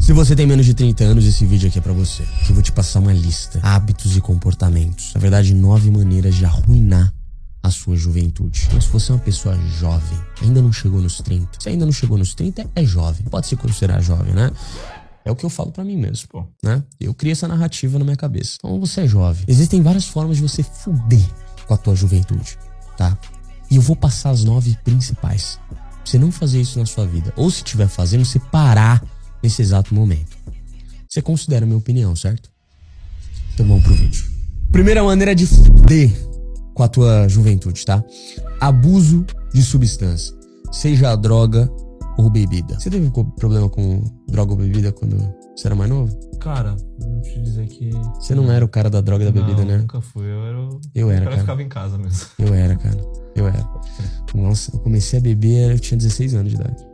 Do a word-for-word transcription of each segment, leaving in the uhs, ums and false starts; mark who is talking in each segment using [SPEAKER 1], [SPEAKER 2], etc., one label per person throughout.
[SPEAKER 1] Se você tem menos de trinta anos, esse vídeo aqui é pra você. Que eu vou te passar uma lista. Hábitos e comportamentos. Na verdade, nove maneiras de arruinar a sua juventude. Então, se você é uma pessoa jovem, ainda não chegou nos trinta. Se ainda não chegou nos trinta, é jovem. Pode se considerar jovem, né? É o que eu falo pra mim mesmo, pô, né? Eu criei essa narrativa na minha cabeça. Então, você é jovem. Existem várias formas de você fuder com a tua juventude, tá? E eu vou passar as nove principais. Pra você não fazer isso na sua vida. Ou se estiver fazendo, você parar nesse exato momento. Você considera a minha opinião, certo? Então vamos pro vídeo. Primeira maneira de fuder com a tua juventude, tá? Abuso de substância. Seja a droga ou bebida. Você teve problema com droga ou bebida quando você era mais novo?
[SPEAKER 2] Cara, vou te dizer que...
[SPEAKER 1] Você não era o cara da droga e da
[SPEAKER 2] não,
[SPEAKER 1] bebida, né?
[SPEAKER 2] nunca fui. Eu era o...
[SPEAKER 1] Eu era,
[SPEAKER 2] o cara.
[SPEAKER 1] cara.
[SPEAKER 2] ficava em casa mesmo.
[SPEAKER 1] Eu era, cara. Eu era. Nossa, eu comecei a beber, eu tinha dezesseis anos de idade.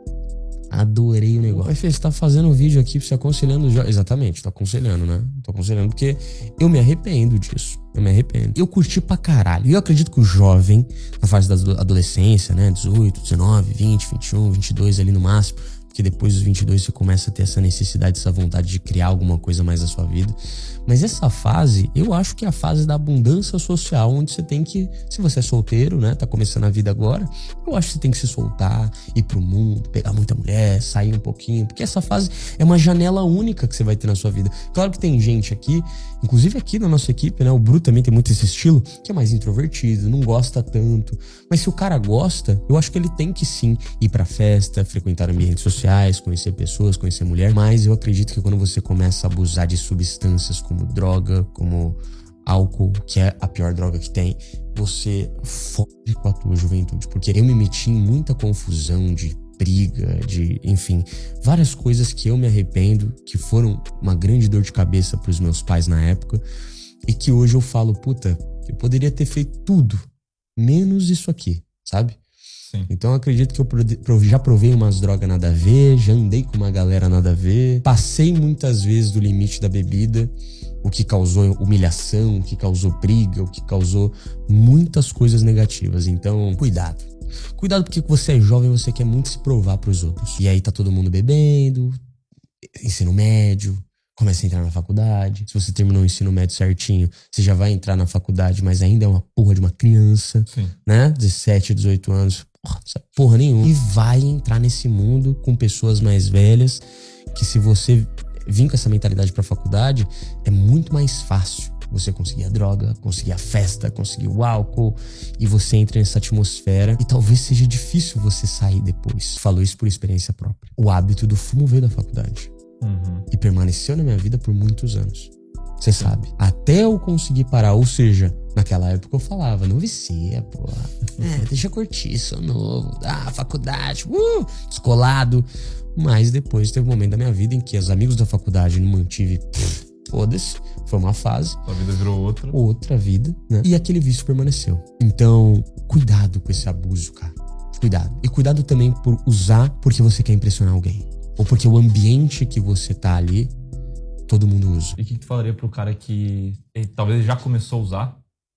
[SPEAKER 1] Adorei o negócio. Mas, Fê, você tá fazendo um vídeo aqui pra você aconselhando os jovens. Exatamente, tô aconselhando, né? Tô aconselhando porque eu me arrependo disso. Eu me arrependo. Eu curti pra caralho. E eu acredito que o jovem, na fase da adolescência, né? dezoito, dezenove, vinte, vinte e um, vinte e dois ali no máximo. Porque depois dos vinte e dois você começa a ter essa necessidade, essa vontade de criar alguma coisa mais na sua vida. Mas essa fase, eu acho que é a fase da abundância social, onde você tem que, se você é solteiro, né, tá começando a vida agora, eu acho que você tem que se soltar, ir pro mundo, pegar muita mulher, sair um pouquinho, porque essa fase é uma janela única que você vai ter na sua vida. Claro que tem gente aqui, inclusive aqui na nossa equipe, né, o Bru também tem muito esse estilo, que é mais introvertido, não gosta tanto, mas se o cara gosta, eu acho que ele tem que sim ir pra festa, frequentar ambientes sociais, conhecer pessoas, conhecer mulher, mas eu acredito que quando você começa a abusar de substâncias como droga, como álcool, que é a pior droga que tem, você fode com a tua juventude, porque eu me meti em muita confusão de briga, de, enfim, várias coisas que eu me arrependo, que foram uma grande dor de cabeça pros meus pais na época, e que hoje eu falo, puta, eu poderia ter feito tudo, menos isso aqui, sabe?
[SPEAKER 2] Sim.
[SPEAKER 1] Então eu acredito que eu já provei umas drogas nada a ver, já andei com uma galera nada a ver, passei muitas vezes do limite da bebida, o que causou humilhação, o que causou briga, o que causou muitas coisas negativas. Então, cuidado. Cuidado porque você é jovem, você quer muito se provar pros outros. E aí tá todo mundo bebendo, ensino médio, começa a entrar na faculdade. Se você terminou o ensino médio certinho, você já vai entrar na faculdade, mas ainda é uma porra de uma criança, sim, né? dezessete, dezoito anos. Porra, não sabe porra nenhuma. E vai entrar nesse mundo com pessoas mais velhas, que se você vir com essa mentalidade pra faculdade, é muito mais fácil você conseguir a droga, conseguir a festa, conseguir o álcool, e você entra nessa atmosfera e talvez seja difícil você sair depois. Falo isso por experiência própria. O hábito do fumo veio da faculdade. Uhum. E permaneceu na minha vida por muitos anos. Você sabe. Até eu conseguir parar, ou seja, naquela época eu falava, não vicia, pô. É, deixa curtir, sou novo. Ah, faculdade, uh, descolado. Mas depois teve um momento da minha vida em que os amigos da faculdade não mantive, foda-se, foi uma fase.
[SPEAKER 2] A vida virou outra.
[SPEAKER 1] Outra vida, né? E aquele vício permaneceu. Então, cuidado com esse abuso, cara. Cuidado. E cuidado também por usar porque você quer impressionar alguém. Ou porque o ambiente que você tá ali, todo mundo usa.
[SPEAKER 2] E o que, que tu falaria pro cara que ele, talvez ele já começou a usar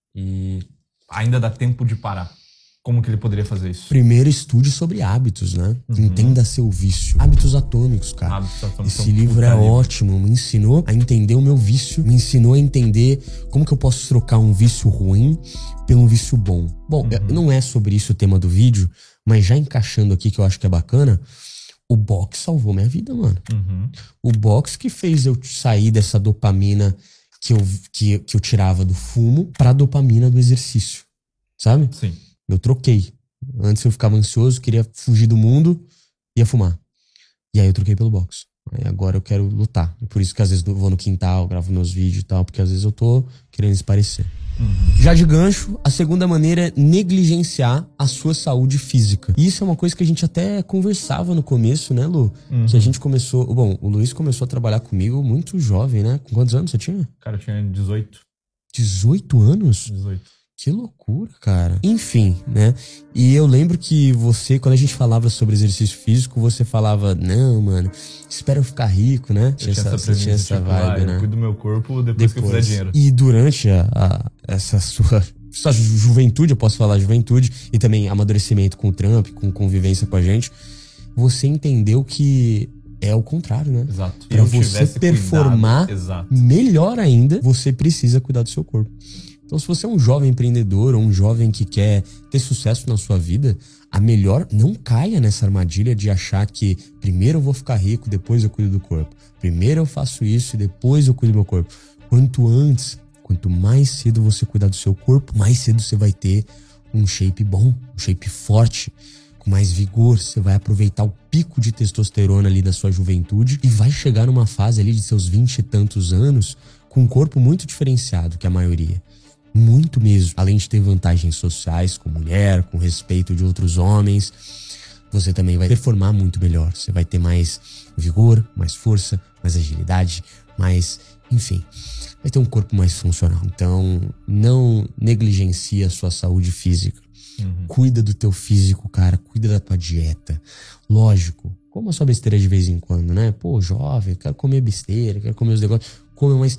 [SPEAKER 2] e ainda dá tempo de parar? Como que ele poderia fazer isso?
[SPEAKER 1] Primeiro, estude sobre hábitos, né? Uhum. Entenda seu vício. Hábitos atômicos, cara.
[SPEAKER 2] Hábitos atômicos.
[SPEAKER 1] Esse livro é ótimo. Me ensinou a entender o meu vício. Me ensinou a entender como que eu posso trocar um vício ruim por um vício bom. Bom, uhum. não é sobre isso o tema do vídeo, mas já encaixando aqui, que eu acho que é bacana, o boxe salvou minha vida, mano. Uhum. O boxe que fez eu sair dessa dopamina que eu, que, que eu tirava do fumo pra dopamina do exercício. Sabe?
[SPEAKER 2] Sim.
[SPEAKER 1] Eu troquei. Antes eu ficava ansioso, queria fugir do mundo, ia fumar. E aí eu troquei pelo boxe. Aí agora eu quero lutar. E por isso que às vezes eu vou no quintal, gravo meus vídeos e tal, porque às vezes eu tô querendo esparecer. Uhum. Já de gancho, a segunda maneira é negligenciar a sua saúde física. E isso é uma coisa que a gente até conversava no começo, né, Lu? Uhum. Que a gente começou... Bom, o Luiz começou a trabalhar comigo muito jovem, né? Com quantos anos você tinha?
[SPEAKER 2] Cara, eu tinha dezoito.
[SPEAKER 1] dezoito anos?
[SPEAKER 2] dezoito.
[SPEAKER 1] Que loucura, cara. Enfim, né? E eu lembro que você, quando a gente falava sobre exercício físico, você falava, não, mano, espera eu ficar rico, né?
[SPEAKER 2] Tinha essa, essa, tinha essa tipo, vibe, ah, né? Eu cuido do meu corpo depois, depois que eu fizer dinheiro.
[SPEAKER 1] E durante a, a, essa sua, sua juventude, eu posso falar juventude, e também amadurecimento com o Trump, com convivência com a gente, você entendeu que é o contrário, né?
[SPEAKER 2] Exato.
[SPEAKER 1] Pra você performar melhor ainda, você precisa cuidar do seu corpo. Então, se você é um jovem empreendedor ou um jovem que quer ter sucesso na sua vida, a melhor, não caia nessa armadilha de achar que primeiro eu vou ficar rico, depois eu cuido do corpo. Primeiro eu faço isso e depois eu cuido do meu corpo. Quanto antes, quanto mais cedo você cuidar do seu corpo, mais cedo você vai ter um shape bom, um shape forte, com mais vigor. Você vai aproveitar o pico de testosterona ali da sua juventude e vai chegar numa fase ali de seus vinte e tantos anos com um corpo muito diferenciado que a maioria. Muito mesmo. Além de ter vantagens sociais com mulher, com respeito de outros homens, você também vai performar muito melhor. Você vai ter mais vigor, mais força, mais agilidade, mais... enfim, vai ter um corpo mais funcional. Então, não negligencie a sua saúde física. Uhum. Cuida do teu físico, cara. Cuida da tua dieta. Lógico, coma sua besteira de vez em quando, né? Pô, jovem, quero comer besteira, quero comer os negócios. Come mais...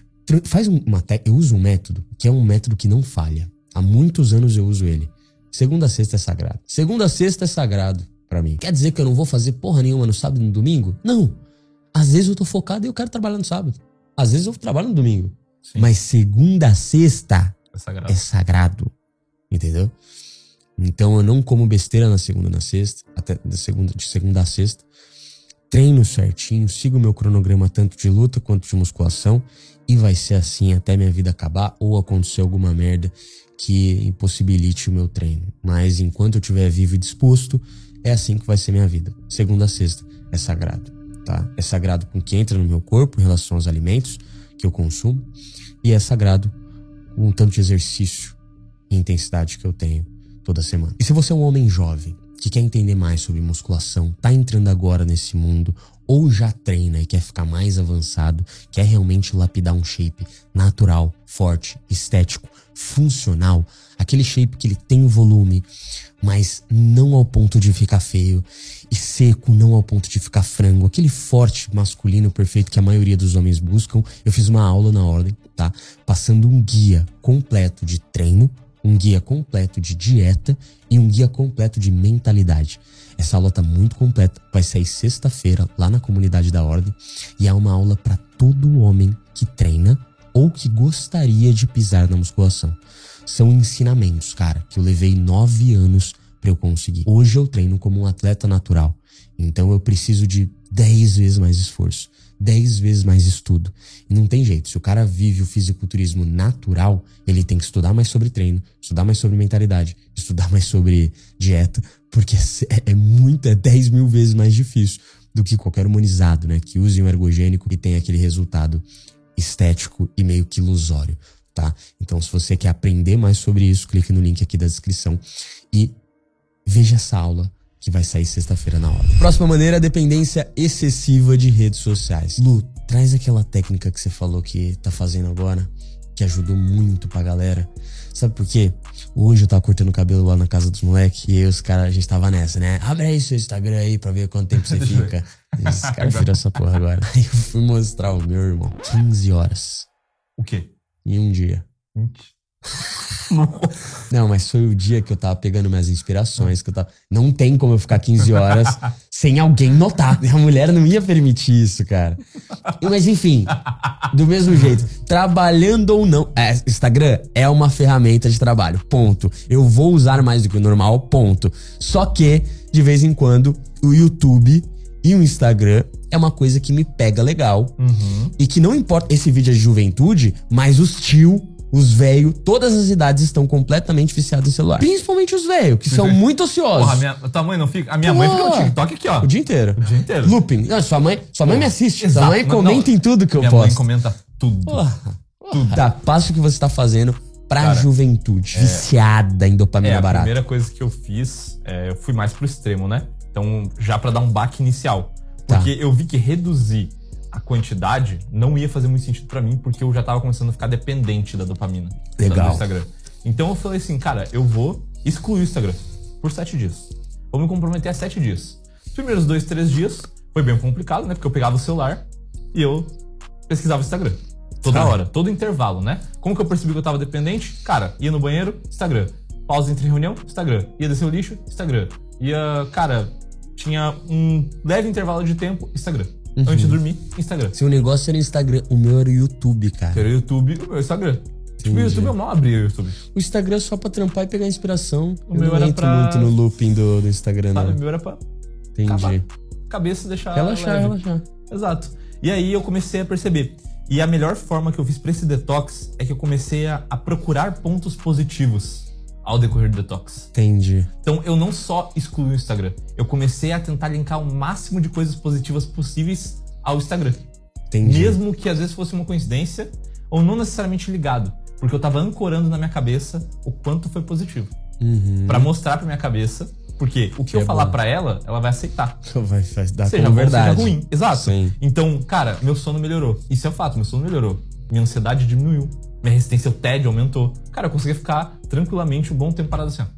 [SPEAKER 1] Faz uma te... Eu uso um método que é um método que não falha. Há muitos anos eu uso ele. Segunda a sexta é sagrado. Segunda a sexta é sagrado pra mim. Quer dizer que eu não vou fazer porra nenhuma no sábado e no domingo? Não. Às vezes eu tô focado e eu quero trabalhar no sábado. Às vezes eu trabalho no domingo. Sim. Mas segunda a sexta é sagrado. é sagrado. Entendeu? Então eu não como besteira na segunda e na sexta. Até de segunda, de segunda a sexta. Treino certinho. Sigo o meu cronograma tanto de luta quanto de musculação. E vai ser assim até minha vida acabar ou acontecer alguma merda que impossibilite o meu treino. Mas enquanto eu estiver vivo e disposto, é assim que vai ser minha vida. Segunda a sexta é sagrado, tá? É sagrado com o que entra no meu corpo em relação aos alimentos que eu consumo. E é sagrado com o tanto de exercício e intensidade que eu tenho toda semana. E se você é um homem jovem que quer entender mais sobre musculação, tá entrando agora nesse mundo, ou já treina e quer ficar mais avançado, quer realmente lapidar um shape natural, forte, estético, funcional, aquele shape que ele tem volume, mas não ao ponto de ficar feio, e seco, não ao ponto de ficar frango, aquele forte masculino perfeito que a maioria dos homens buscam. Eu fiz uma aula na ordem, tá? Passando um guia completo de treino, um guia completo de dieta e um guia completo de mentalidade. Essa aula tá muito completa, vai sair sexta-feira lá na comunidade da Ordem e é uma aula para todo homem que treina ou que gostaria de pisar na musculação. São ensinamentos, cara, que eu levei nove anos para eu conseguir. Hoje eu treino como um atleta natural, então eu preciso de dez vezes mais esforço, dez vezes mais estudo. E não tem jeito, se o cara vive o fisiculturismo natural, ele tem que estudar mais sobre treino, estudar mais sobre mentalidade, estudar mais sobre dieta, porque é, é muito, é dez mil vezes mais difícil do que qualquer humanizado, né? Que use um ergogênico e tem aquele resultado estético e meio que ilusório, tá? Então, se você quer aprender mais sobre isso, clique no link aqui da descrição e veja essa aula que vai sair sexta-feira na hora. Próxima maneira, dependência excessiva de redes sociais. Lu, traz aquela técnica que você falou que tá fazendo agora, que ajudou muito pra galera. Sabe por quê? Hoje eu tava cortando o cabelo lá na casa dos moleques e aí os caras, a gente tava nessa, né? Abre aí seu Instagram aí pra ver quanto tempo você fica. E os caras viram essa porra agora. Aí eu fui mostrar o meu, irmão. quinze horas.
[SPEAKER 2] O quê?
[SPEAKER 1] Em um dia. Não, mas foi o dia que eu tava pegando minhas inspirações, que eu tava... Não tem como eu ficar quinze horas sem alguém notar. A mulher não ia permitir isso, cara. Mas enfim, do mesmo jeito, trabalhando ou não, é, Instagram é uma ferramenta de trabalho, ponto. Eu vou usar mais do que o normal, ponto. Só que, de vez em quando, o YouTube e o Instagram é uma coisa que me pega legal. Uhum. E que não importa, esse vídeo é de juventude, mas os tio... Os velhos, todas as idades estão completamente viciados em celular. Principalmente os velhos, que são muito ociosos.
[SPEAKER 2] Porra, a minha, tua mãe não fica... A minha Porra. mãe fica no TikTok aqui, ó.
[SPEAKER 1] O dia inteiro.
[SPEAKER 2] O dia inteiro.
[SPEAKER 1] Looping. Não, sua mãe, sua mãe me assiste.
[SPEAKER 2] Exato.
[SPEAKER 1] Sua mãe comenta não, em tudo que eu
[SPEAKER 2] minha
[SPEAKER 1] posto.
[SPEAKER 2] Minha mãe comenta tudo.
[SPEAKER 1] Porra. Tudo. Tá, passo o que você tá fazendo pra Cara, juventude. É, viciada em dopamina
[SPEAKER 2] é,
[SPEAKER 1] barata.
[SPEAKER 2] A primeira coisa que eu fiz, é, eu fui mais pro extremo, né? Então, já pra dar um baque inicial. Porque tá. eu vi que reduzir a quantidade não ia fazer muito sentido pra mim, porque eu já tava começando a ficar dependente da dopamina.
[SPEAKER 1] Legal.
[SPEAKER 2] Do Instagram. Então eu falei assim, cara, eu vou excluir o Instagram por sete dias. Vou me comprometer a sete dias. Os primeiros dois, três dias foi bem complicado, né? Porque eu pegava o celular e eu pesquisava o Instagram. Toda hora, todo intervalo, né? Como que eu percebi que eu tava dependente? Cara, ia no banheiro, Instagram. Pausa entre reunião, Instagram. Ia descer o lixo, Instagram. Ia, cara, tinha um leve intervalo de tempo, Instagram.
[SPEAKER 1] Uhum.
[SPEAKER 2] Antes de dormir, Instagram.
[SPEAKER 1] Seu negócio era Instagram, o meu era o YouTube, cara.
[SPEAKER 2] Era o YouTube, o meu Instagram. Tipo, o YouTube eu mal abri o YouTube.
[SPEAKER 1] O Instagram é só pra trampar e pegar inspiração.
[SPEAKER 2] O
[SPEAKER 1] eu
[SPEAKER 2] meu
[SPEAKER 1] não
[SPEAKER 2] era
[SPEAKER 1] entro
[SPEAKER 2] pra...
[SPEAKER 1] muito no looping do, do Instagram, não.
[SPEAKER 2] Sabe, o meu era pra...
[SPEAKER 1] Entendi.
[SPEAKER 2] Acabar. Cabeça deixar
[SPEAKER 1] Relaxar,
[SPEAKER 2] leve.
[SPEAKER 1] relaxar.
[SPEAKER 2] Exato. E aí eu comecei a perceber. E a melhor forma que eu fiz pra esse detox é que eu comecei a, a procurar pontos positivos ao decorrer do detox.
[SPEAKER 1] Entendi.
[SPEAKER 2] Então eu não só excluí o Instagram, eu comecei a tentar linkar o máximo de coisas positivas possíveis ao Instagram.
[SPEAKER 1] Entendi.
[SPEAKER 2] Mesmo que às vezes fosse uma coincidência ou não necessariamente ligado, porque eu tava ancorando na minha cabeça o quanto foi positivo.
[SPEAKER 1] Uhum.
[SPEAKER 2] Pra mostrar pra minha cabeça, porque o que, que eu é falar bom. pra ela, ela vai aceitar.
[SPEAKER 1] Vai, vai dar
[SPEAKER 2] seja
[SPEAKER 1] como
[SPEAKER 2] bom,
[SPEAKER 1] verdade.
[SPEAKER 2] Seja ruim. Exato.
[SPEAKER 1] Sim.
[SPEAKER 2] Então, cara, meu sono melhorou. Isso é um fato, meu sono melhorou. Minha ansiedade diminuiu. Minha resistência ao tédio aumentou. Cara, eu conseguia ficar tranquilamente um bom tempo parado assim, ó.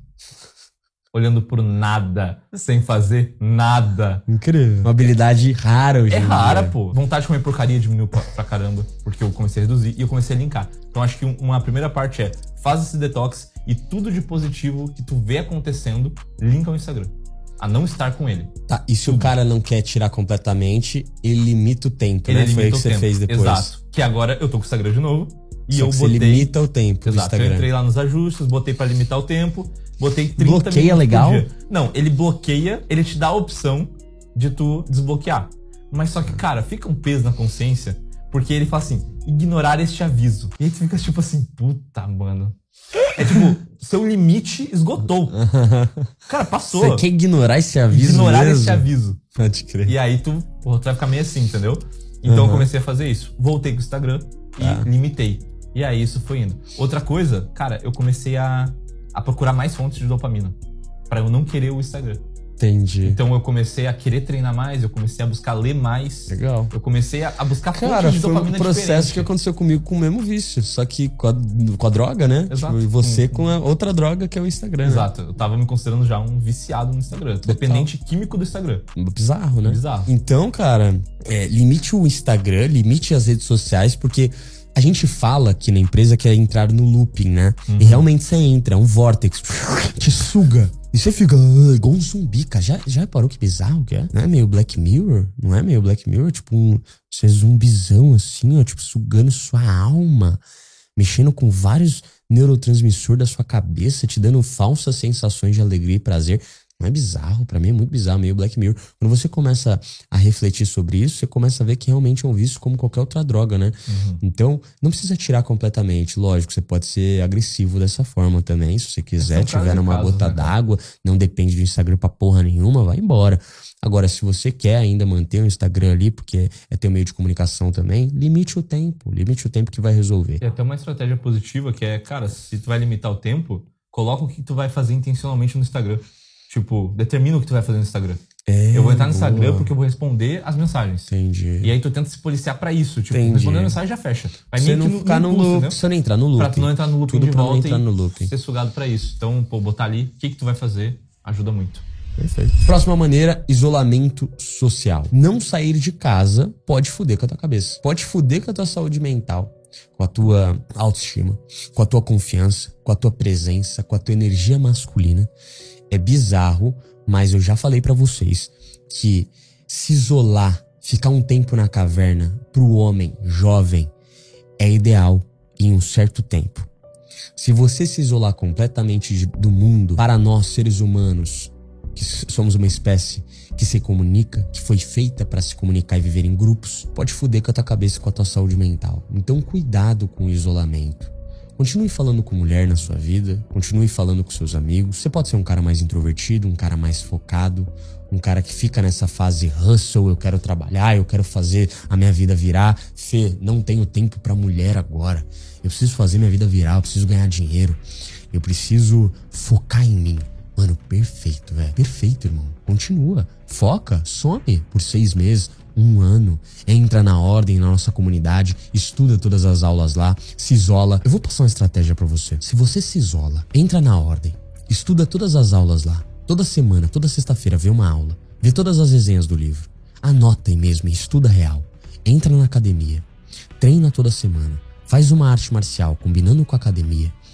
[SPEAKER 2] Olhando por nada, sem fazer nada.
[SPEAKER 1] Incrível. Uma habilidade rara hoje.
[SPEAKER 2] É
[SPEAKER 1] em
[SPEAKER 2] rara,
[SPEAKER 1] dia.
[SPEAKER 2] pô. Vontade de comer porcaria diminuiu pra, pra caramba, porque eu comecei a reduzir e eu comecei a linkar. Então acho que uma primeira parte é, faz esse detox e tudo de positivo que tu vê acontecendo, linka o Instagram. A não estar com ele.
[SPEAKER 1] Tá, e se tudo. O cara não quer tirar completamente, ele limita o tempo, ele né? Foi o que você tempo. fez depois.
[SPEAKER 2] Exato. Que agora eu tô com o Instagram de novo. E
[SPEAKER 1] Só
[SPEAKER 2] eu
[SPEAKER 1] que
[SPEAKER 2] botei...
[SPEAKER 1] você limita o tempo do
[SPEAKER 2] Exato,
[SPEAKER 1] Instagram.
[SPEAKER 2] eu entrei lá nos ajustes, botei pra limitar o tempo, botei trinta
[SPEAKER 1] bloqueia
[SPEAKER 2] minutos
[SPEAKER 1] legal?
[SPEAKER 2] por dia. Não, ele bloqueia, ele te dá a opção de tu desbloquear. Mas só que, cara, fica um peso na consciência, porque ele fala assim, ignorar este aviso. E aí tu fica tipo assim, puta, mano. É tipo, seu limite esgotou. Cara, passou.
[SPEAKER 1] Você quer ignorar esse aviso
[SPEAKER 2] Ignorar
[SPEAKER 1] mesmo?
[SPEAKER 2] esse aviso.
[SPEAKER 1] Pode crer.
[SPEAKER 2] E aí tu, porra, tu vai ficar meio assim, entendeu? Então uhum. eu comecei a fazer isso. Voltei pro Instagram e ah. limitei. E aí isso foi indo. Outra coisa, cara, eu comecei a, a procurar mais fontes de dopamina. Pra eu não querer o Instagram.
[SPEAKER 1] Entendi.
[SPEAKER 2] Então eu comecei a querer treinar mais, eu comecei a buscar ler mais.
[SPEAKER 1] Legal.
[SPEAKER 2] Eu comecei a, a buscar
[SPEAKER 1] Cara,
[SPEAKER 2] fontes de dopamina
[SPEAKER 1] diferentes. Cara, foi um processo
[SPEAKER 2] diferente.
[SPEAKER 1] que aconteceu comigo com o mesmo vício, só que com a, com a droga, né?
[SPEAKER 2] Exato.
[SPEAKER 1] Tipo, e você
[SPEAKER 2] hum,
[SPEAKER 1] com a outra droga que é o Instagram.
[SPEAKER 2] Exato.
[SPEAKER 1] Né?
[SPEAKER 2] Eu tava me considerando já um viciado no Instagram. Total. Dependente químico do Instagram.
[SPEAKER 1] Bizarro, né?
[SPEAKER 2] Bizarro.
[SPEAKER 1] Então, cara, é, limite o Instagram, limite as redes sociais, porque... A gente fala que na empresa que é entrar no looping, né? Uhum. E realmente você entra, é um vórtex, te suga. E você fica uh, igual um zumbi, cara. Já, já reparou que bizarro que é? Não é meio Black Mirror? Não é meio Black Mirror? Tipo um... Você é zumbizão assim, ó. Tipo, sugando sua alma. Mexendo com vários neurotransmissores da sua cabeça, te dando falsas sensações de alegria e prazer. Não é bizarro? Pra mim é muito bizarro, meio Black Mirror. Quando você começa a refletir sobre isso, você começa a ver que realmente é um vício como qualquer outra droga, né? Uhum. Então, não precisa tirar completamente. Lógico, você pode ser agressivo dessa forma também. Se você quiser, tiver numa casos, gota né, d'água, não depende do Instagram pra porra nenhuma, vai embora. Agora, se você quer ainda manter o Instagram ali, porque é teu meio de comunicação também, limite o tempo. Limite o tempo que vai resolver.
[SPEAKER 2] E até uma estratégia positiva que é, cara, se tu vai limitar o tempo, coloca o que tu vai fazer intencionalmente no Instagram. Tipo, determina o que tu vai fazer no Instagram.
[SPEAKER 1] É,
[SPEAKER 2] eu vou entrar no
[SPEAKER 1] boa.
[SPEAKER 2] Instagram porque eu vou responder as mensagens.
[SPEAKER 1] Entendi.
[SPEAKER 2] E aí tu tenta se policiar pra isso. Tipo,
[SPEAKER 1] Entendi.
[SPEAKER 2] respondendo a mensagem já fecha. Vai
[SPEAKER 1] você não
[SPEAKER 2] no,
[SPEAKER 1] ficar no, no loop, né? Você não entrar no loop.
[SPEAKER 2] Pra tu não entrar no loop
[SPEAKER 1] Tudo
[SPEAKER 2] de
[SPEAKER 1] pra
[SPEAKER 2] volta
[SPEAKER 1] não entrar
[SPEAKER 2] e
[SPEAKER 1] no loop.
[SPEAKER 2] ser sugado pra isso. Então, pô, botar ali, o que que tu vai fazer ajuda muito.
[SPEAKER 1] Perfeito. Próxima maneira, isolamento social. Não sair de casa pode foder com a tua cabeça. Pode foder com a tua saúde mental, com a tua autoestima, com a tua confiança, com a tua presença, com a tua energia masculina. É bizarro, mas eu já falei pra vocês que se isolar, ficar um tempo na caverna, pro homem jovem, é ideal em um certo tempo. Se você se isolar completamente do mundo, para nós seres humanos, que somos uma espécie que se comunica, que foi feita para se comunicar e viver em grupos, pode foder com a tua cabeça e com a tua saúde mental. Então cuidado com o isolamento. Continue falando com mulher na sua vida, continue falando com seus amigos. Você pode ser um cara mais introvertido, um cara mais focado, um cara que fica nessa fase hustle, eu quero trabalhar, eu quero fazer a minha vida virar. Fê, não tenho tempo pra mulher agora. Eu preciso fazer minha vida virar, eu preciso ganhar dinheiro. Eu preciso focar em mim. Mano, perfeito, velho. Perfeito, irmão. Continua. Foca, some por seis meses, um ano. Entra na ordem na nossa comunidade, estuda todas as aulas lá, se isola. Eu vou passar uma estratégia pra você. Se você se isola, entra na ordem, estuda todas as aulas lá. Toda semana, toda sexta-feira, vê uma aula. Vê todas as resenhas do livro. Anota aí mesmo e estuda real. Entra na academia. Treina toda semana. Faz uma arte marcial combinando com a academia.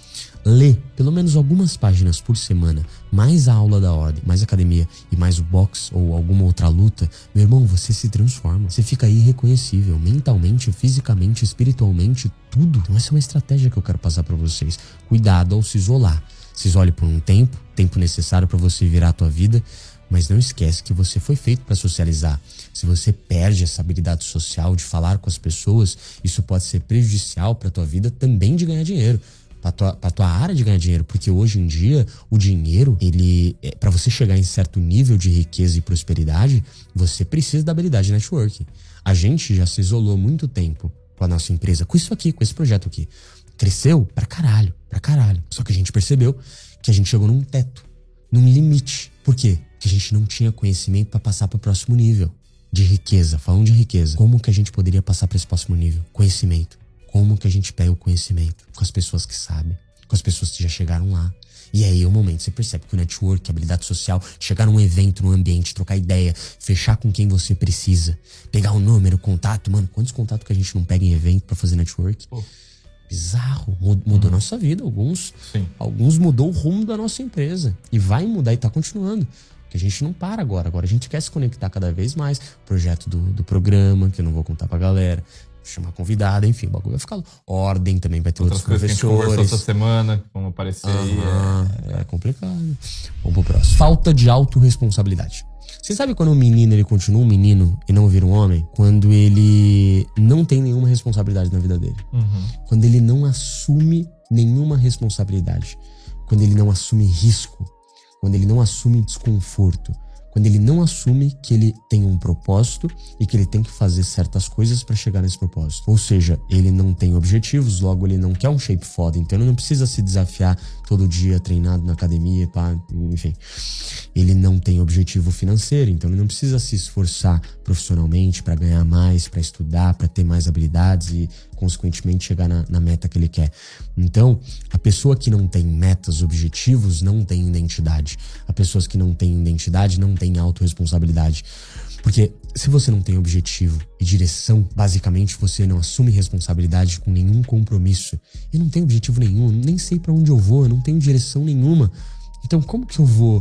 [SPEAKER 1] lê pelo menos algumas páginas por semana, mais a aula da ordem, mais academia e mais o boxe ou alguma outra luta, meu irmão, você se transforma. Você fica irreconhecível, mentalmente, fisicamente, espiritualmente, tudo. Então essa é uma estratégia que eu quero passar pra vocês. Cuidado ao se isolar. Se isole por um tempo, tempo necessário pra você virar a tua vida, mas não esquece que você foi feito para socializar. Se você perde essa habilidade social de falar com as pessoas, isso pode ser prejudicial para tua vida também de ganhar dinheiro, para tua, para tua área de ganhar dinheiro, porque hoje em dia o dinheiro, ele, é, para você chegar em certo nível de riqueza e prosperidade, você precisa da habilidade de networking. A gente já se isolou há muito tempo com a nossa empresa, com isso aqui, com esse projeto aqui. Cresceu pra caralho, pra caralho. Só que a gente percebeu que a gente chegou num teto, num limite. Por quê? Que a gente não tinha conhecimento para passar para o próximo nível de riqueza. Falando de riqueza, como que a gente poderia passar para esse próximo nível? Conhecimento. Como que a gente pega o conhecimento? Com as pessoas que sabem, com as pessoas que já chegaram lá. E aí é o momento, você percebe que o network, a habilidade social, chegar num evento, num ambiente, trocar ideia, fechar com quem você precisa, pegar o número, contato. Mano, quantos contatos que a gente não pega em evento para fazer network? Oh. Bizarro, mudou hum. nossa vida. Alguns, alguns mudou o rumo da nossa empresa. E vai mudar e tá continuando. Porque a gente não para agora. Agora a gente quer se conectar cada vez mais. Projeto do, do programa, que eu não vou contar pra galera. Chamar convidada, enfim, o bagulho vai ficar. Ordem também, vai ter outros professores. Outras coisas que a gente conversou
[SPEAKER 2] essa semana, que vão aparecer.
[SPEAKER 1] Aham, é, é complicado. Vamos pro próximo. Falta de autorresponsabilidade. Você sabe quando um menino ele continua um menino e não vira um homem? Quando ele não tem nenhuma responsabilidade na vida dele.
[SPEAKER 2] Uhum.
[SPEAKER 1] Quando ele não assume nenhuma responsabilidade. Quando ele não assume risco. Quando ele não assume desconforto. Quando ele não assume que ele tem um propósito e que ele tem que fazer certas coisas para chegar nesse propósito. Ou seja, ele não tem objetivos, logo ele não quer um shape foda. Então ele não precisa se desafiar todo dia treinado na academia, pá, enfim. Ele não tem objetivo financeiro, então ele não precisa se esforçar profissionalmente para ganhar mais, para estudar, para ter mais habilidades e, consequentemente, chegar na, na meta que ele quer. Então, a pessoa que não tem metas, objetivos, não tem identidade. As pessoas que não têm identidade não têm autorresponsabilidade. Porque se você não tem objetivo e direção, basicamente você não assume responsabilidade com nenhum compromisso. Eu não tenho objetivo nenhum, nem sei pra onde eu vou, eu não tenho direção nenhuma. Então como que eu vou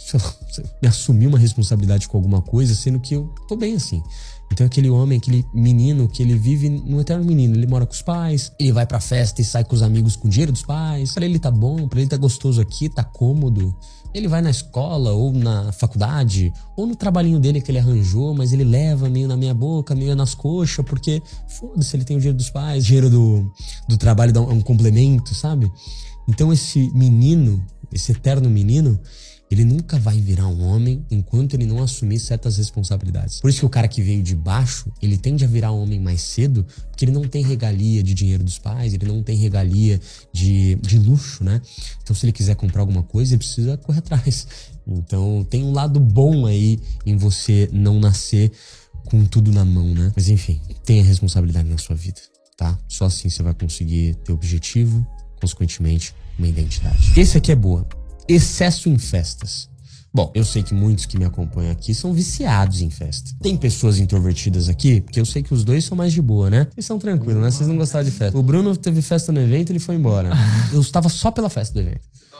[SPEAKER 1] me assumir uma responsabilidade com alguma coisa, sendo que eu tô bem assim? Então aquele homem, aquele menino que ele vive no eterno menino, ele mora com os pais, ele vai pra festa e sai com os amigos com o dinheiro dos pais, pra ele tá bom, pra ele tá gostoso aqui, tá cômodo. Ele vai na escola, ou na faculdade, ou no trabalhinho dele que ele arranjou, mas ele leva meio na minha boca, meio nas coxas, porque foda-se, ele tem o dinheiro dos pais, o dinheiro do, do trabalho dá um complemento, sabe? Então esse menino, esse eterno menino, ele nunca vai virar um homem enquanto ele não assumir certas responsabilidades. Por isso que o cara que veio de baixo, ele tende a virar homem mais cedo, porque ele não tem regalia de dinheiro dos pais, ele não tem regalia de, de luxo, né? Então se ele quiser comprar alguma coisa, ele precisa correr atrás. Então tem um lado bom aí em você não nascer com tudo na mão, né? Mas enfim, tenha responsabilidade na sua vida, tá? Só assim você vai conseguir ter objetivo, consequentemente, uma identidade. Esse aqui é boa. Excesso em festas. Bom, eu sei que muitos que me acompanham aqui são viciados em festa. Tem pessoas introvertidas aqui, porque eu sei que os dois são mais de boa, né? Eles são tranquilos, né? Vocês não gostaram de festa. O Bruno teve festa no evento e ele foi embora. Eu estava só pela festa do evento.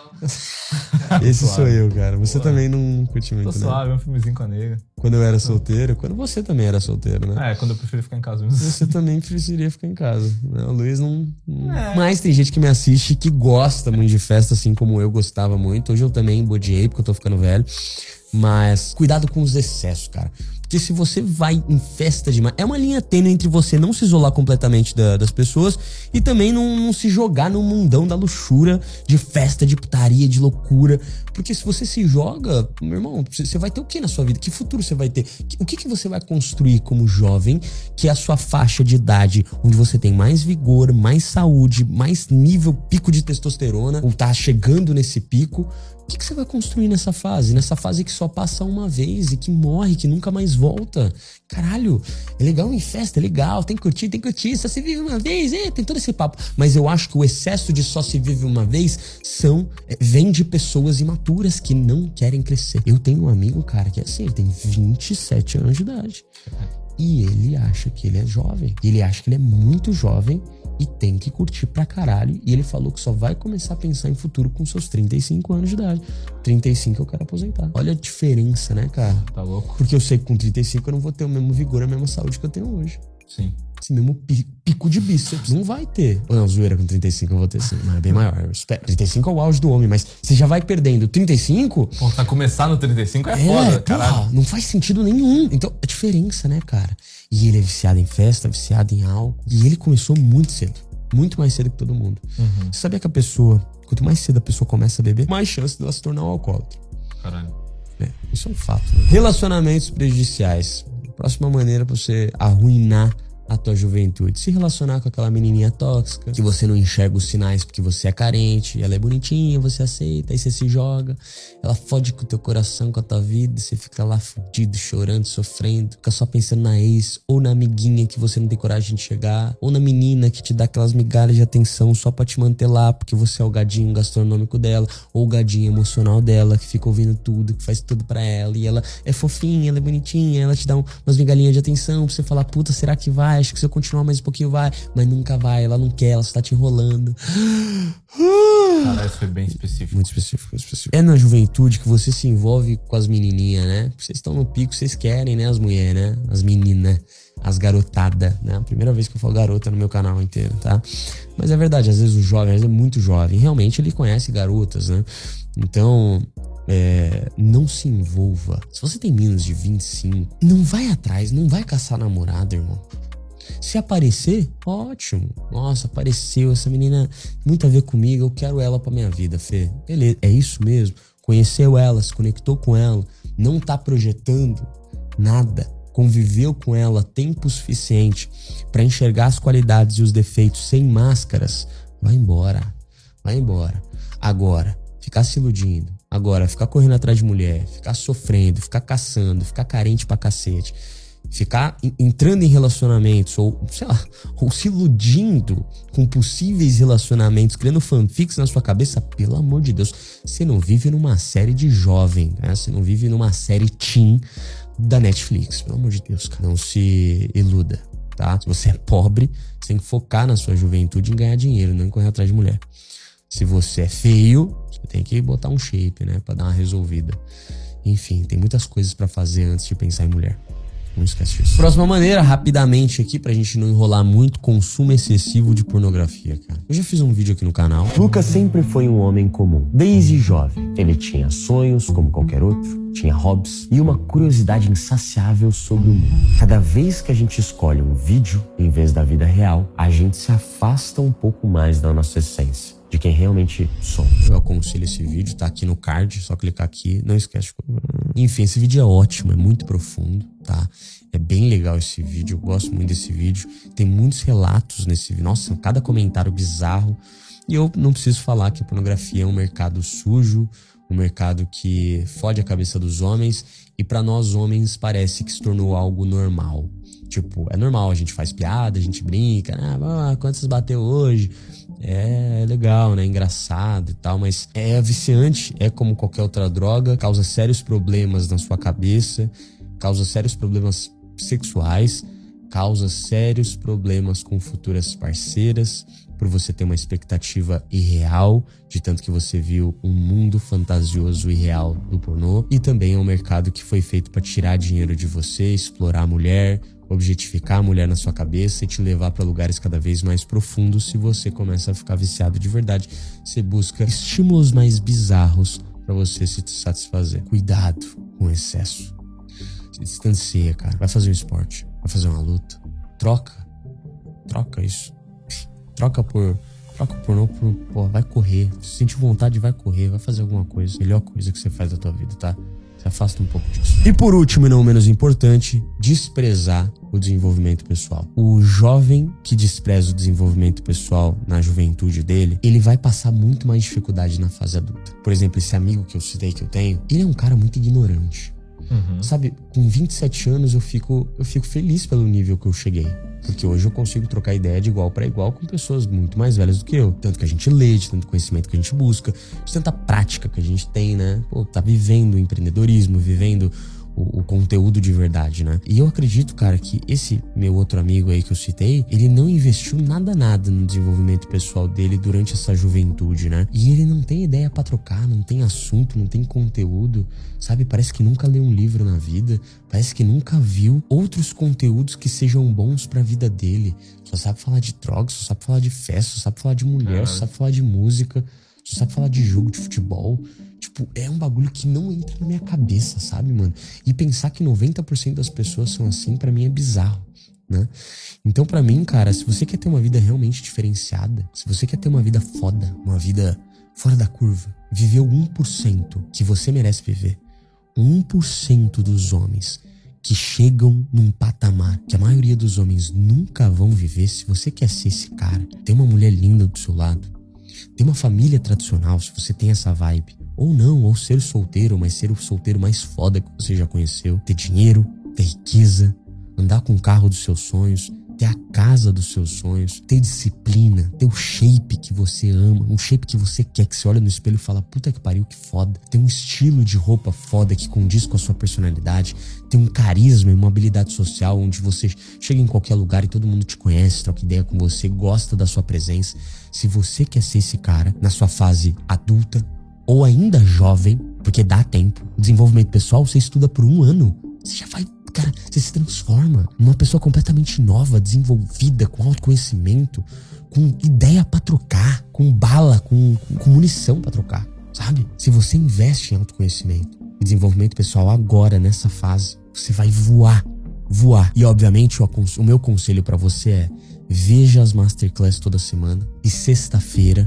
[SPEAKER 1] Esse sou eu, cara. Você Boa. também não curte muito,
[SPEAKER 2] Tô
[SPEAKER 1] né?
[SPEAKER 2] suave, um filmezinho com a nega.
[SPEAKER 1] Quando eu era solteiro, quando você também era solteiro, né?
[SPEAKER 2] É, quando eu preferi ficar em casa mesmo.
[SPEAKER 1] Você também preferia ficar em casa, né? O Luiz não... não... É. Mas tem gente que me assiste que gosta muito de festa, assim como eu gostava muito. Hoje eu também bodiei, porque eu tô ficando velho. Mas cuidado com os excessos, cara. Porque se você vai em festa demais... É uma linha tênue entre você não se isolar completamente da, das pessoas e também não, não se jogar no mundão da luxúria, de festa, de putaria, de loucura. Porque se você se joga, meu irmão, você vai ter o que na sua vida? Que futuro você vai ter? O que, que você vai construir como jovem, que é a sua faixa de idade, onde você tem mais vigor, mais saúde, mais nível, pico de testosterona, ou tá chegando nesse pico? O que, que você vai construir nessa fase? Nessa fase que só passa uma vez e que morre, que nunca mais volta. Caralho, é legal em festa, é legal, tem que curtir, tem que curtir, só se vive uma vez, é, tem todo esse papo. Mas eu acho que o excesso de só se vive uma vez são, é, vem de pessoas imaturas que não querem crescer. Eu tenho um amigo, cara, que é assim, ele tem vinte e sete anos de idade. E ele acha que ele é jovem. Ele acha que ele é muito jovem E tem que curtir pra caralho. E ele falou que só vai começar a pensar em futuro com seus trinta e cinco anos de idade. trinta e cinco eu quero aposentar. Olha a diferença, né, cara?
[SPEAKER 2] Tá louco?
[SPEAKER 1] Porque eu sei que com trinta e cinco eu não vou ter o mesmo vigor, a mesma saúde que eu tenho hoje.
[SPEAKER 2] Sim.
[SPEAKER 1] Esse mesmo pico de bíceps. Não vai ter. Ou não, zoeira, com trinta e cinco eu vou ter sim. Mas é bem maior. Eu espero. trinta e cinco é o auge do homem, mas você já vai perdendo. trinta e cinco...
[SPEAKER 2] Pô, tá começar no trinta e cinco é,
[SPEAKER 1] é
[SPEAKER 2] foda,
[SPEAKER 1] porra,
[SPEAKER 2] caralho.
[SPEAKER 1] Não faz sentido nenhum. Então, a diferença, né, cara? E ele é viciado em festa, viciado em álcool. E ele começou muito cedo. Muito mais cedo que todo mundo.
[SPEAKER 2] Uhum.
[SPEAKER 1] Você sabia que a pessoa, quanto mais cedo a pessoa começa a beber, mais chance dela se tornar um alcoólatra.
[SPEAKER 2] Caralho.
[SPEAKER 1] É, isso é um fato. Né? Relacionamentos prejudiciais. Próxima maneira pra você arruinar a tua juventude. Se relacionar com aquela menininha tóxica, que você não enxerga os sinais porque você é carente, ela é bonitinha, você aceita, aí você se joga, ela fode com o teu coração, com a tua vida, você fica lá fudido, chorando, sofrendo, fica só pensando na ex, ou na amiguinha que você não tem coragem de chegar, ou na menina que te dá aquelas migalhas de atenção só pra te manter lá, porque você é o gadinho gastronômico dela, ou o gadinho emocional dela, que fica ouvindo tudo, que faz tudo pra ela, e ela é fofinha, ela é bonitinha, ela te dá um, umas migalhinhas de atenção pra você falar, puta, será que vai? Acho que se eu continuar mais um pouquinho vai, mas nunca vai, ela não quer, ela só tá te enrolando.
[SPEAKER 2] Cara, isso foi bem específico.
[SPEAKER 1] Muito específico, muito específico. É na juventude que você se envolve com as menininhas, né? Vocês estão no pico, vocês querem, né? As mulheres, né? As meninas, as garotadas, né? A primeira vez que eu falo garota no meu canal inteiro, tá? Mas é verdade, às vezes o jovem, às vezes é muito jovem, realmente ele conhece garotas, né? Então, é, não se envolva. Se você tem menos de vinte e cinco, não vai atrás, não vai caçar namorada, irmão. Se aparecer, ótimo. Nossa, apareceu, essa menina muito a ver comigo, eu quero ela pra minha vida, Fê. Beleza, é isso mesmo. Conheceu ela, se conectou com ela, não tá projetando nada, conviveu com ela tempo suficiente pra enxergar as qualidades e os defeitos sem máscaras, vai embora. Vai embora. Agora, ficar se iludindo, agora, ficar correndo atrás de mulher, ficar sofrendo, ficar caçando, ficar carente pra cacete, ficar entrando em relacionamentos ou, sei lá, ou se iludindo com possíveis relacionamentos, criando fanfics na sua cabeça, pelo amor de Deus, você não vive numa série de jovem, né? Você não vive numa série teen da Netflix, pelo amor de Deus, cara. Não se iluda, tá? Se você é pobre, você tem que focar na sua juventude em ganhar dinheiro, não em correr atrás de mulher. Se você é feio, você tem que botar um shape, né? Pra dar uma resolvida. Enfim, tem muitas coisas pra fazer antes de pensar em mulher. Não esquece disso. Próxima maneira, rapidamente aqui, pra gente não enrolar muito, consumo excessivo de pornografia, cara. Eu já fiz um vídeo aqui no canal.
[SPEAKER 3] Lucas sempre foi um homem comum. Desde jovem, ele tinha sonhos como qualquer outro, tinha hobbies e uma curiosidade insaciável sobre o mundo. Cada vez que a gente escolhe um vídeo em vez da vida real, a gente se afasta um pouco mais da nossa essência, de quem realmente somos.
[SPEAKER 1] Eu aconselho esse vídeo, tá aqui no card, só clicar aqui, não esquece. Enfim, esse vídeo é ótimo, é muito profundo, tá? É bem legal esse vídeo, eu gosto muito desse vídeo. Tem muitos relatos nesse vídeo, nossa, cada comentário bizarro. E eu não preciso falar que a pornografia é um mercado sujo, um mercado que fode a cabeça dos homens, e pra nós homens parece que se tornou algo normal. Tipo, é normal, a gente faz piada, a gente brinca, ah, quantos bateu hoje? É legal, né? Engraçado e tal, mas é viciante, é como qualquer outra droga, causa sérios problemas na sua cabeça, causa sérios problemas sexuais, causa sérios problemas com futuras parceiras, por você ter uma expectativa irreal, de tanto que você viu um mundo fantasioso e real do pornô, e também é um mercado que foi feito para tirar dinheiro de você, explorar a mulher, objetificar a mulher na sua cabeça e te levar para lugares cada vez mais profundos. Se você começa a ficar viciado de verdade, você busca estímulos mais bizarros para você se satisfazer. Cuidado com o excesso. Se distancia, cara. Vai fazer um esporte, vai fazer uma luta. Troca. Troca isso. Troca por... Troca por não por... Pô, vai correr. Se sentir vontade, vai correr. Vai fazer alguma coisa. Melhor coisa que você faz da tua vida, tá? Se afasta um pouco disso. E por último, e não menos importante, desprezar o desenvolvimento pessoal. O jovem que despreza o desenvolvimento pessoal na juventude dele, ele vai passar muito mais dificuldade na fase adulta. Por exemplo, esse amigo que eu citei que eu tenho, ele é um cara muito ignorante. Uhum. Sabe, com vinte e sete anos eu fico, eu fico feliz pelo nível que eu cheguei. Porque hoje eu consigo trocar ideia de igual para igual com pessoas muito mais velhas do que eu. Tanto que a gente lê, de tanto conhecimento que a gente busca, de tanta prática que a gente tem, né? Pô, tá vivendo o empreendedorismo, vivendo o, o conteúdo de verdade, né? E eu acredito, cara, que esse meu outro amigo aí que eu citei, ele não investiu nada, nada no desenvolvimento pessoal dele durante essa juventude, né? E ele não tem ideia pra trocar, não tem assunto, não tem conteúdo, sabe? Parece que nunca leu um livro na vida, parece que nunca viu outros conteúdos que sejam bons pra vida dele. Só sabe falar de drogas, só sabe falar de festa, só sabe falar de mulher, só sabe falar de música, só sabe falar de jogo de futebol. Tipo, é um bagulho que não entra na minha cabeça, sabe, mano? E pensar que noventa por cento das pessoas são assim, pra mim é bizarro, né? Então, pra mim, cara, se você quer ter uma vida realmente diferenciada, se você quer ter uma vida foda, uma vida fora da curva, viver o um por cento que você merece viver, o um por cento dos homens que chegam num patamar que a maioria dos homens nunca vão viver, se você quer ser esse cara, tem uma mulher linda do seu lado, tem uma família tradicional, se você tem essa vibe, ou não, ou ser solteiro, mas ser o solteiro mais foda que você já conheceu, ter dinheiro, ter riqueza, andar com o carro dos seus sonhos, ter a casa dos seus sonhos, ter disciplina, ter o shape que você ama, um shape que você quer, que você olha no espelho e fala, puta que pariu, que foda. Ter um estilo de roupa foda que condiz com a sua personalidade, ter um carisma e uma habilidade social onde você chega em qualquer lugar e todo mundo te conhece, troca ideia com você, gosta da sua presença. Se você quer ser esse cara na sua fase adulta ou ainda jovem, porque dá tempo, o desenvolvimento pessoal você estuda por um ano, você já vai... Cara, você se transforma numa pessoa completamente nova, desenvolvida, com autoconhecimento, com ideia pra trocar, com bala, com, com munição pra trocar, sabe? Se você investe em autoconhecimento e desenvolvimento pessoal agora, nessa fase, você vai voar, voar. E, obviamente, o, o meu conselho pra você é, veja as masterclass toda semana e sexta-feira,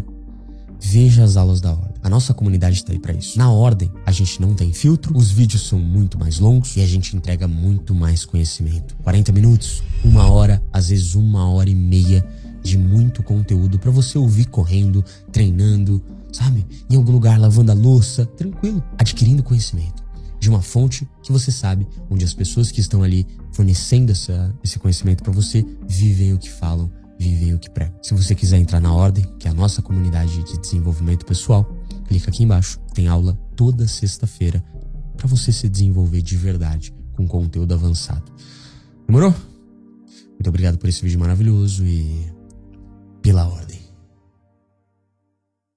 [SPEAKER 1] veja as aulas da Ordem. A nossa comunidade está aí para isso. Na Ordem, a gente não tem filtro, os vídeos são muito mais longos e a gente entrega muito mais conhecimento. quarenta minutos, uma hora, às vezes uma hora e meia de muito conteúdo para você ouvir correndo, treinando, sabe? Em algum lugar, lavando a louça, tranquilo, adquirindo conhecimento de uma fonte que você sabe, onde as pessoas que estão ali fornecendo essa, esse conhecimento para você vivem o que falam, vivem o que pregam. Se você quiser entrar na Ordem, que é a nossa comunidade de desenvolvimento pessoal, clica aqui embaixo, tem aula toda sexta-feira para você se desenvolver de verdade, com conteúdo avançado. Demorou? Muito obrigado por esse vídeo maravilhoso e pela Ordem.